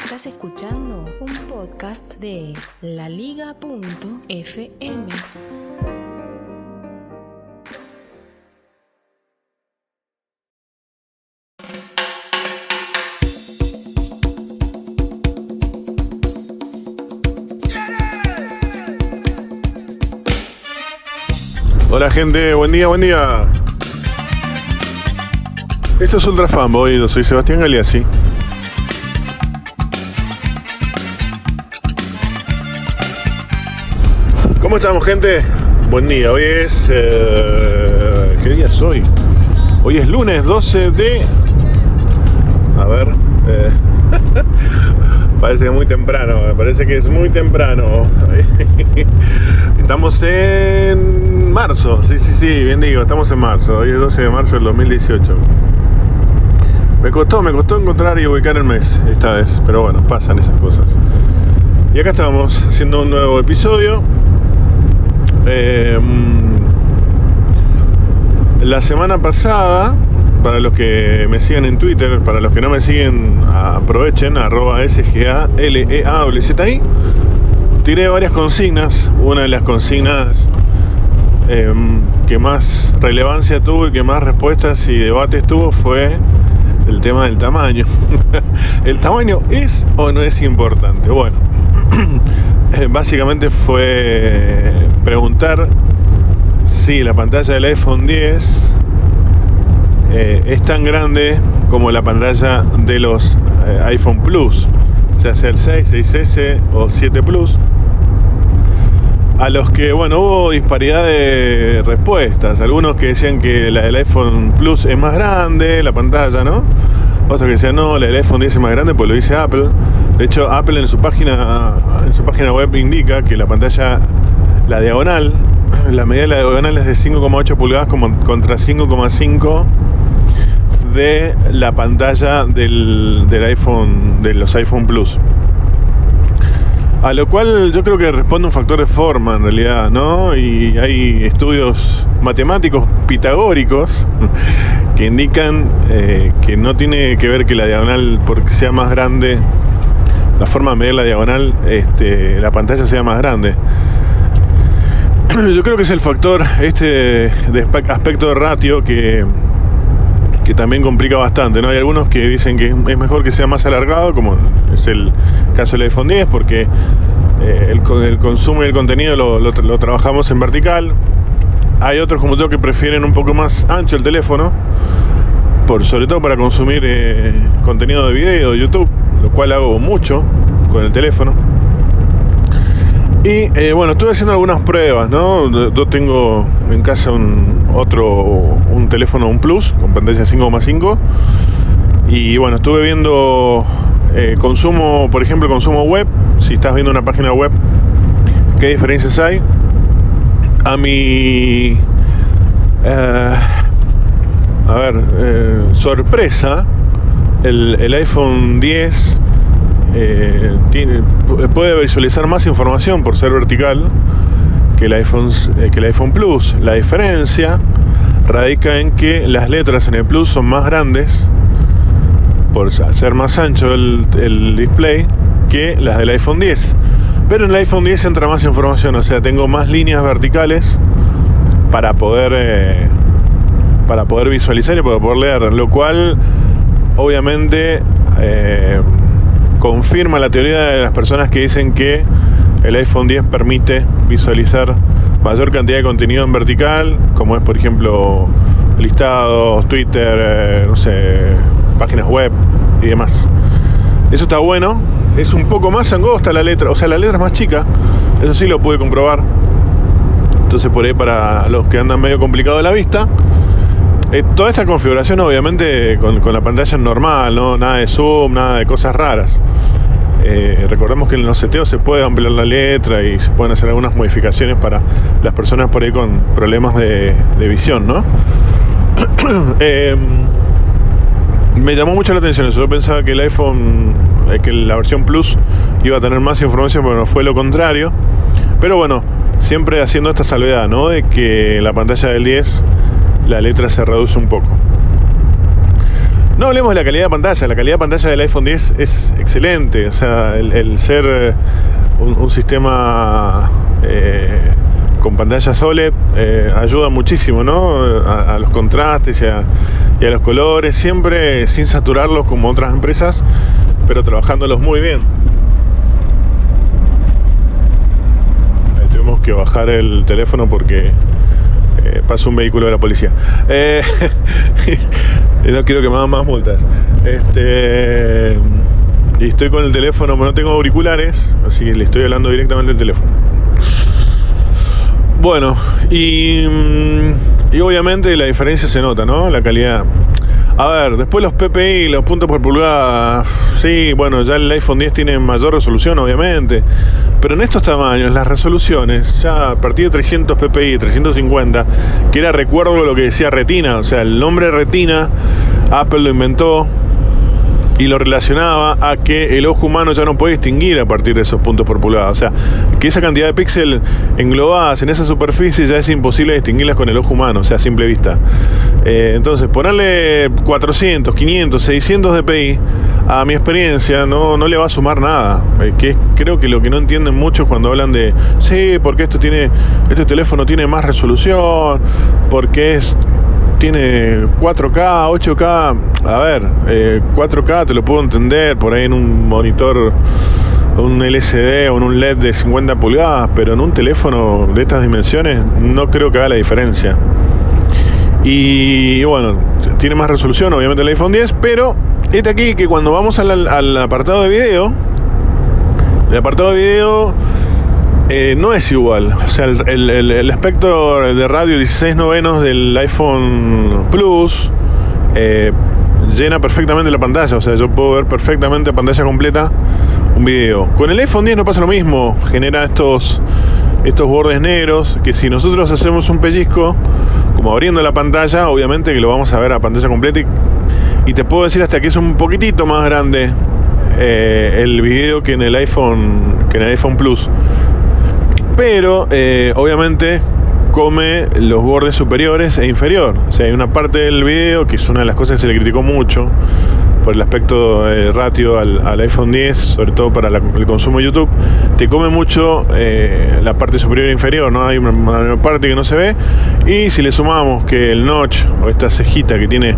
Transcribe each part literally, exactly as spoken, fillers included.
Estás escuchando un podcast de la liga punto efe eme. Hola gente, buen día, buen día. Esto es Ultra Fanboy, yo soy Sebastián Galeazzi. ¿Cómo estamos, gente? Buen día, hoy es... Eh, ¿Qué día es hoy? Hoy es lunes doce de... A ver... Eh, parece muy temprano, me parece que es muy temprano. Estamos en marzo, sí, sí, sí, bien digo, estamos en marzo. Hoy es doce de marzo del dos mil dieciocho. Me costó, me costó encontrar y ubicar el mes esta vez, pero bueno, pasan esas cosas. Y acá estamos haciendo un nuevo episodio. Eh, la semana pasada, para los que me siguen en Twitter, para los que no me siguen, aprovechen, arroba S G A L E A W Z I, tiré varias consignas. Una de las consignas eh, que más relevancia tuvo y que más respuestas y debates tuvo fue el tema del tamaño. ¿El tamaño es o no es importante? Bueno, básicamente fue preguntar si la pantalla del iPhone diez eh, es tan grande como la pantalla de los eh, iPhone Plus, ya sea el seis, seis ese o siete Plus. A los que, bueno, hubo disparidad de respuestas. Algunos que decían que la del iPhone Plus es más grande, la pantalla, ¿no? Otros que decían, no, la del iPhone diez es más grande, pues lo dice Apple. De hecho, Apple en su página en su página web indica que la pantalla, la diagonal, la medida de la diagonal es de cinco coma ocho pulgadas como contra cinco coma cinco de la pantalla del, del iPhone, de los iPhone Plus. A lo cual yo creo que responde un factor de forma en realidad, ¿no? Y hay estudios matemáticos pitagóricos que indican eh, que no tiene que ver que la diagonal, porque sea más grande, la forma de medir la diagonal, este, la pantalla sea más grande. Yo creo que es el factor este de aspecto de ratio que, que también complica bastante, ¿no? Hay algunos que dicen que es mejor que sea más alargado, como es el caso del iPhone diez, porque eh, el, el consumo y el contenido lo, lo, lo trabajamos en vertical. Hay otros como yo que prefieren un poco más ancho el teléfono, por, sobre todo para consumir eh, contenido de video de YouTube, lo cual hago mucho con el teléfono. Y eh, bueno, estuve haciendo algunas pruebas, ¿no? Yo tengo en casa un otro un teléfono, un Plus, con pantalla cinco coma cinco. Y bueno, estuve viendo eh, consumo, por ejemplo, consumo web. Si estás viendo una página web, ¿qué diferencias hay? A mi... Eh, a ver, eh, sorpresa, el, el iPhone diez... Eh, tiene, puede visualizar más información por ser vertical que el iPhone, eh, que el iPhone Plus. La diferencia radica en que las letras en el Plus son más grandes por ser más ancho el, el display que las del iPhone diez. Pero en el iPhone diez entra más información, o sea, tengo más líneas verticales para poder eh, para poder visualizar y para poder leer, lo cual obviamente eh, confirma la teoría de las personas que dicen que el iPhone diez permite visualizar mayor cantidad de contenido en vertical, como es por ejemplo listados, Twitter, eh, no sé, páginas web y demás. Eso está bueno. Es un poco más angosta la letra, o sea, la letra es más chica, eso sí lo pude comprobar. Entonces por ahí, para los que andan medio complicado de la vista, Eh, toda esta configuración obviamente con, con la pantalla normal, ¿no? Nada de zoom, nada de cosas raras. Eh, recordemos que en los seteos se puede ampliar la letra y se pueden hacer algunas modificaciones para las personas por ahí con problemas de, de visión, ¿no? eh, me llamó mucho la atención eso. Yo pensaba que el iPhone, eh, que la versión Plus iba a tener más información, pero no fue lo contrario. Pero bueno, siempre haciendo esta salvedad, ¿no? De que la pantalla del diez, la letra se reduce un poco. No hablemos de la calidad de pantalla. La calidad de pantalla del iPhone diez es excelente. O sea, el, el ser un, un sistema eh, con pantalla O L E D eh, ayuda muchísimo, ¿no? A, a los contrastes y a, y a los colores, siempre sin saturarlos como otras empresas, pero trabajándolos muy bien. Ahí tuvimos que bajar el teléfono porque eh, pasó un vehículo de la policía. Eh, no quiero que me hagan más multas. Este, y estoy con el teléfono, pero no tengo auriculares, así que le estoy hablando directamente al teléfono. Bueno, y, y obviamente la diferencia se nota, ¿no? La calidad. A ver, después los P P I, los puntos por pulgada. Sí, bueno, ya el iPhone diez tiene mayor resolución, obviamente. Pero en estos tamaños, las resoluciones, ya a partir de trescientos P P I, trescientos cincuenta, que era, recuerdo lo que decía Retina. O sea, el nombre Retina, Apple lo inventó y lo relacionaba a que el ojo humano ya no puede distinguir a partir de esos puntos por pulgada. O sea, que esa cantidad de píxeles englobadas en esa superficie ya es imposible distinguirlas con el ojo humano, o sea, a simple vista. Eh, entonces, ponerle cuatrocientos, quinientos, seiscientos D P I, a mi experiencia, no, no le va a sumar nada. Eh, que es, creo que lo que no entienden muchos cuando hablan de, sí, porque esto tiene, este teléfono tiene más resolución, porque es... tiene cuatro K, ocho K. A ver, eh, cuatro K te lo puedo entender por ahí en un monitor, un L C D o en un L E D de cincuenta pulgadas, pero en un teléfono de estas dimensiones no creo que haga la diferencia. Y bueno, tiene más resolución obviamente el iPhone diez, pero este aquí que cuando vamos al, al apartado de video, el apartado de video Eh, no es igual. O sea, el, el, el espectro de radio dieciséis novenos del iPhone Plus eh, llena perfectamente la pantalla. O sea, yo puedo ver perfectamente a pantalla completa un video. Con el iPhone diez no pasa lo mismo. Genera estos, estos bordes negros que si nosotros hacemos un pellizco, como abriendo la pantalla, obviamente que lo vamos a ver a pantalla completa. Y, y te puedo decir hasta que es un poquitito más grande eh, el video que en el iPhone, que en el iPhone Plus. Pero eh, obviamente come los bordes superiores e inferior. O sea, hay una parte del video que es una de las cosas que se le criticó mucho por el aspecto eh, ratio al, al iPhone diez, sobre todo para la, el consumo de YouTube. Te come mucho eh, la parte superior e inferior, ¿no? Hay una, una parte que no se ve. Y si le sumamos que el notch o esta cejita que tiene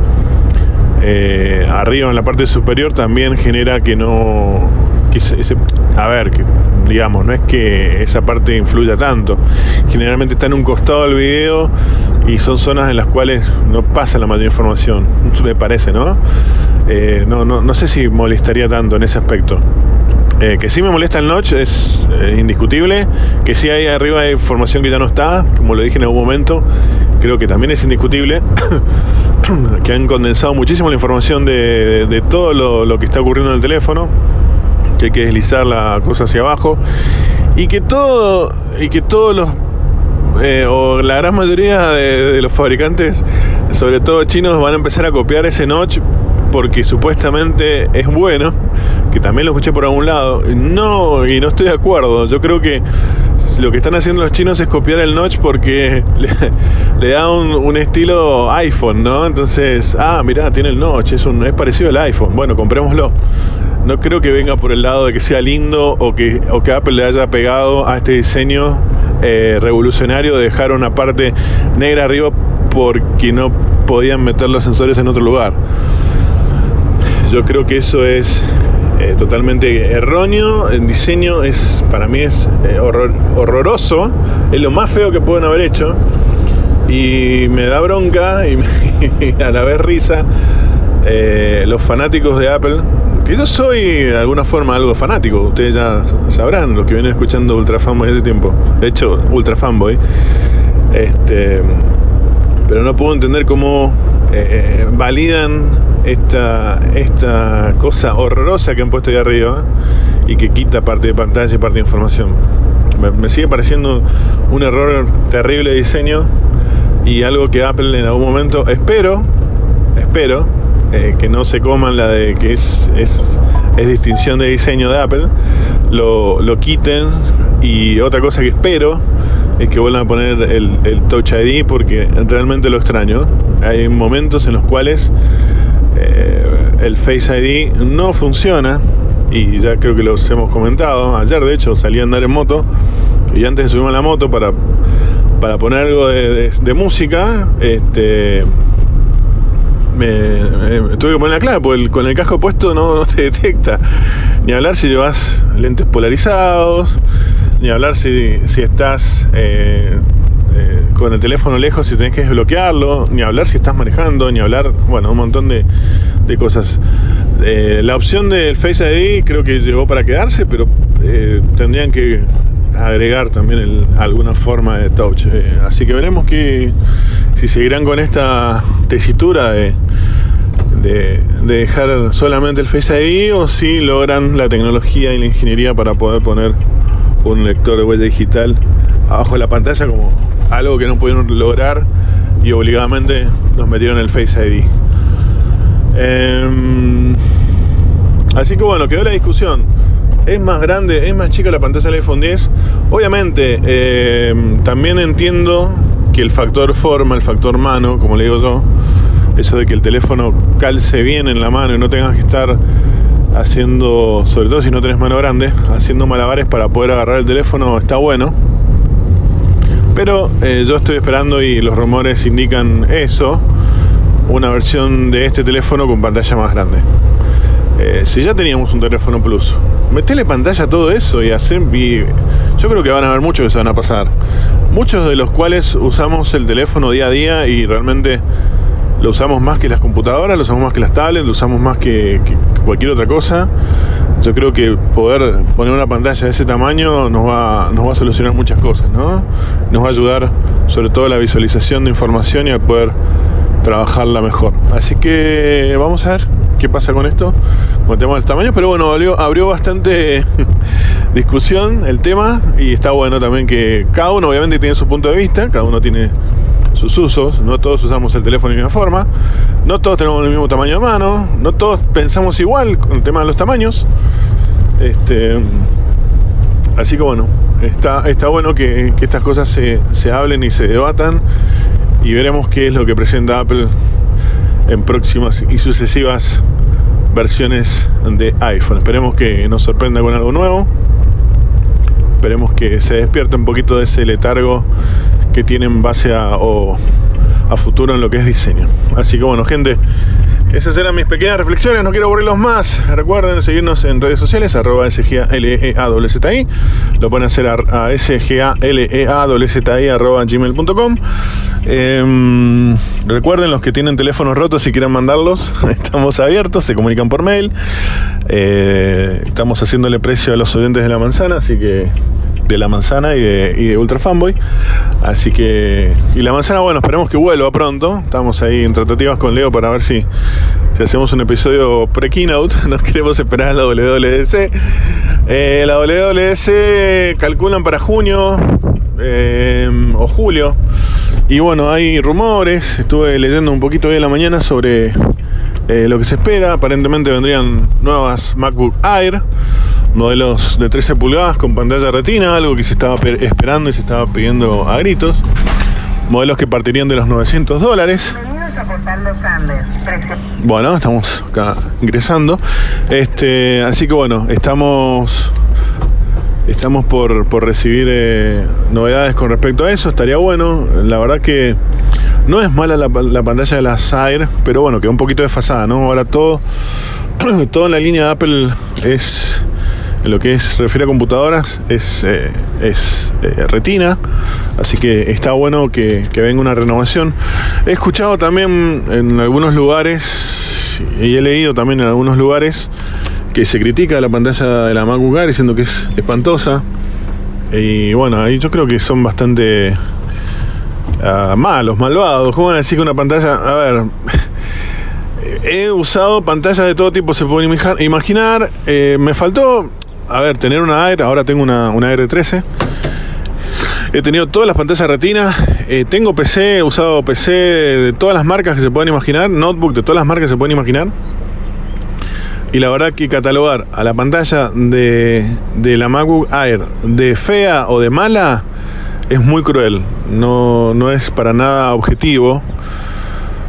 eh, arriba en la parte superior también genera que no... Que se, se, a ver, que digamos, no es que esa parte influya tanto. Generalmente está en un costado del video y son zonas en las cuales no pasa la mayor información, me parece, ¿no? Eh, no, no, no sé si molestaría tanto en ese aspecto. Eh, que sí me molesta el notch es eh, indiscutible. Que sí hay arriba hay información que ya no está, como lo dije en algún momento, creo que también es indiscutible. Que han condensado muchísimo la información de, de, de todo lo, lo que está ocurriendo en el teléfono, que hay que deslizar la cosa hacia abajo y que todo y que todos los eh, o la gran mayoría de, de los fabricantes, sobre todo chinos, van a empezar a copiar ese notch porque supuestamente es bueno, que también lo escuché por algún lado. No, y no estoy de acuerdo. Yo creo que lo que están haciendo los chinos es copiar el notch porque le, le da un, un estilo iPhone, ¿no? Entonces, ah, mirá, tiene el notch, es, un, es parecido al iPhone. Bueno, comprémoslo. No creo que venga por el lado de que sea lindo o que, o que Apple le haya pegado a este diseño eh, revolucionario de dejar una parte negra arriba porque no podían meter los sensores en otro lugar. Yo creo que eso es eh, totalmente erróneo. El diseño es, para mí es eh, horror, horroroso. Es lo más feo que pueden haber hecho. Y me da bronca y, me, y a la vez risa eh, los fanáticos de Apple. Que yo soy de alguna forma algo fanático. Ustedes ya sabrán, los que vienen escuchando Ultra Fanboy hace tiempo. De hecho, Ultra Fanboy. Este, pero no puedo entender cómo eh, validan esta, esta cosa horrorosa que han puesto ahí arriba y que quita parte de pantalla y parte de información. Me, me sigue pareciendo un error terrible de diseño y algo que Apple en algún momento, espero, espero eh, que no se coman la de que es, es, es distinción de diseño de Apple, lo, lo quiten. Y otra cosa que espero es que vuelvan a poner el, el Touch I D porque realmente lo extraño. Hay momentos en los cuales eh, el Face I D no funciona. Y ya creo que los hemos comentado. Ayer de hecho salí a andar en moto, y antes de subirme a la moto para, para poner algo de, de, de música, este, me, me tuve que poner la clave, porque el, con el casco puesto no, no te detecta. Ni hablar si llevas lentes polarizados, ni hablar si, si estás eh, eh, con el teléfono lejos, si tenés que desbloquearlo, ni hablar si estás manejando, ni hablar, bueno, un montón de, de cosas. Eh, la opción del Face I D creo que llegó para quedarse, pero eh, tendrían que agregar también el, alguna forma de touch. Eh, así que veremos que, si seguirán con esta tesitura de, de, de dejar solamente el Face I D, o si logran la tecnología y la ingeniería para poder poner un lector de huella digital abajo de la pantalla, como algo que no pudieron lograr y obligadamente nos metieron el Face I D. Eh, así que bueno, quedó la discusión. ¿Es más grande, es más chica la pantalla del iPhone diez? Obviamente, eh, también entiendo que el factor forma, el factor mano, como le digo yo, eso de que el teléfono calce bien en la mano y no tengas que estar haciendo, sobre todo si no tenés mano grande, haciendo malabares para poder agarrar el teléfono, está bueno. Pero eh, yo estoy esperando, y los rumores indican eso, una versión de este teléfono con pantalla más grande. Eh, si ya teníamos un teléfono Plus, metele pantalla a todo eso y hacer, y yo creo que van a haber muchos que se van a pasar, muchos de los cuales usamos el teléfono día a día y realmente lo usamos más que las computadoras, lo usamos más que las tablets, lo usamos más que, que cualquier otra cosa. Yo creo que poder poner una pantalla de ese tamaño nos va, nos va a solucionar muchas cosas, ¿no? Nos va a ayudar sobre todo a la visualización de información y a poder trabajarla mejor. Así que vamos a ver qué pasa con esto, con el tema de los tamaños. Pero bueno, abrió, abrió bastante discusión el tema, y está bueno también que cada uno obviamente tiene su punto de vista, cada uno tiene sus usos, no todos usamos el teléfono de la misma forma, no todos tenemos el mismo tamaño de mano, no todos pensamos igual con el tema de los tamaños. Este, así que bueno, está, está bueno que, que estas cosas se, se hablen y se debatan, y veremos qué es lo que presenta Apple en próximas y sucesivas versiones de iPhone. Esperemos que nos sorprenda con algo nuevo. Esperemos que se despierte un poquito de ese letargo que tiene en base a, o, a futuro en lo que es diseño. Así que bueno, gente, esas eran mis pequeñas reflexiones, no quiero aburrirlos más. Recuerden seguirnos en redes sociales, arroba S G A L E A W Z I. Lo pueden hacer a, a S G A L E A W Z I arroba gmail punto com. Eh, recuerden, los que tienen teléfonos rotos y quieran mandarlos, estamos abiertos, se comunican por mail. Eh, estamos haciéndole precio a los oyentes de La Manzana, así que de La Manzana y de, y de Ultra Fanboy. Así que, y La Manzana, bueno, esperemos que vuelva pronto. Estamos ahí en tratativas con Leo para ver si, si hacemos un episodio pre-keynote. Nos queremos esperar a la W W D C. Eh, la W W D C calculan para junio eh, o julio. Y bueno, hay rumores. Estuve leyendo un poquito hoy en la mañana sobre eh, lo que se espera. Aparentemente vendrían nuevas MacBook Air, modelos de trece pulgadas con pantalla retina, algo que se estaba esperando y se estaba pidiendo a gritos. Modelos que partirían de los novecientos dólares. Bueno, estamos acá ingresando. Este, así que bueno, estamos estamos por, por recibir eh, novedades con respecto a eso. Estaría bueno. La verdad que no es mala la, la pantalla de las Air, pero bueno, quedó un poquito desfasada, ¿no? Ahora todo, todo en la línea de Apple es, en lo que es refiere a computadoras, es, eh, es eh, retina. Así que está bueno que, que venga una renovación. He escuchado también en algunos lugares, y he leído también en algunos lugares, que se critica la pantalla de la MacBook Air diciendo que es espantosa. Y bueno, ahí yo creo que son bastante uh, malos, malvados. ¿Cómo van a decir que una pantalla? A ver, he usado pantallas de todo tipo, se pueden imaginar. Eh, me faltó, a ver, tener una Air. Ahora tengo una, una Air trece. He tenido todas las pantallas retina. Eh, tengo P C, he usado P C de todas las marcas que se pueden imaginar, notebook de todas las marcas que se pueden imaginar. Y la verdad que catalogar a la pantalla de, de la MacBook Air de fea o de mala es muy cruel. No, no es para nada objetivo.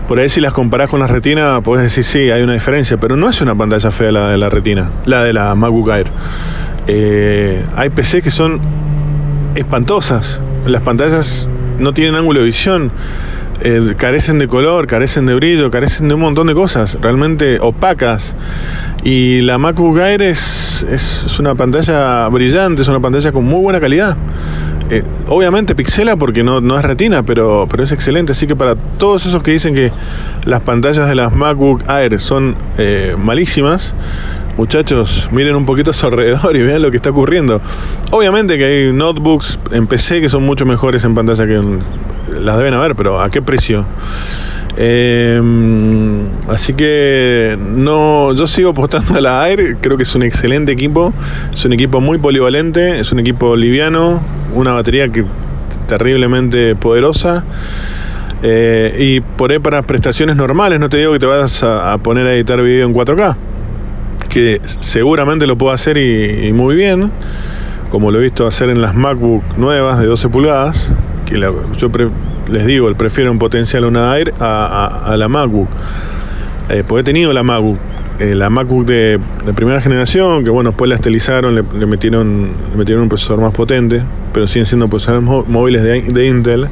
Por ahí si las comparás con la Retina, podés decir sí, hay una diferencia, pero no es una pantalla fea la de la Retina, la de la MacBook Air. Eh, hay P C que son espantosas, las pantallas no tienen ángulo de visión, eh, carecen de color, carecen de brillo, carecen de un montón de cosas, realmente opacas. Y la MacBook Air es, es, es una pantalla brillante, es una pantalla con muy buena calidad. Eh, obviamente pixela porque no, no es Retina, pero, pero es excelente. Así que para todos esos que dicen que las pantallas de las MacBook Air son eh, malísimas, muchachos, miren un poquito a su alrededor y vean lo que está ocurriendo. Obviamente que hay notebooks en P C que son mucho mejores en pantalla que en, las deben haber, pero ¿a qué precio? Eh, así que no, yo sigo apostando a la Air. Creo que es un excelente equipo, es un equipo muy polivalente, es un equipo liviano, una batería que terriblemente poderosa, eh, y por ahí para prestaciones normales, no te digo que te vas a, a poner a editar video en cuatro K, que seguramente lo puedo hacer y, y muy bien, como lo he visto hacer en las MacBook nuevas de doce pulgadas, que la, yo pre, les digo, prefiero en potencial una Air a, a, a la MacBook, eh, porque he tenido la MacBook, eh, la MacBook de, de primera generación, que bueno, después la estilizaron, le, le, metieron, le metieron un procesador más potente, pero siguen siendo procesadores móviles de, de Intel.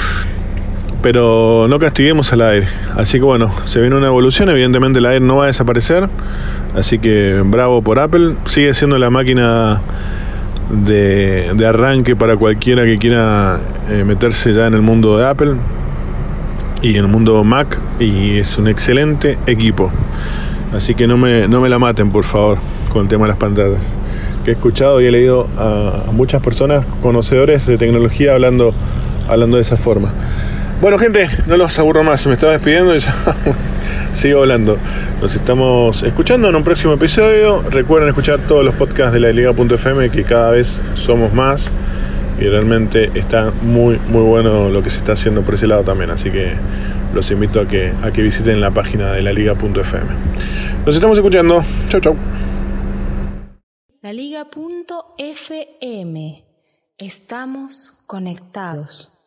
Pero no castiguemos a la Air. Así que bueno, se viene una evolución. Evidentemente la Air no va a desaparecer, así que bravo por Apple. Sigue siendo la máquina de, de arranque para cualquiera que quiera eh, meterse ya en el mundo de Apple y en el mundo Mac, y es un excelente equipo. Así que no me, no me la maten, por favor, con el tema de las pantallas, que he escuchado y he leído a, a muchas personas conocedores de tecnología hablando, hablando de esa forma. Bueno, gente, no los aburro más, me estaba despidiendo y ya sigo hablando. Nos estamos escuchando en un próximo episodio. Recuerden escuchar todos los podcasts de la liga punto f m, que cada vez somos más y realmente está muy muy bueno lo que se está haciendo por ese lado también. Así que los invito a que, a que visiten la página de la liga punto f m. Nos estamos escuchando. Chau, chau. la liga punto f m. Estamos conectados.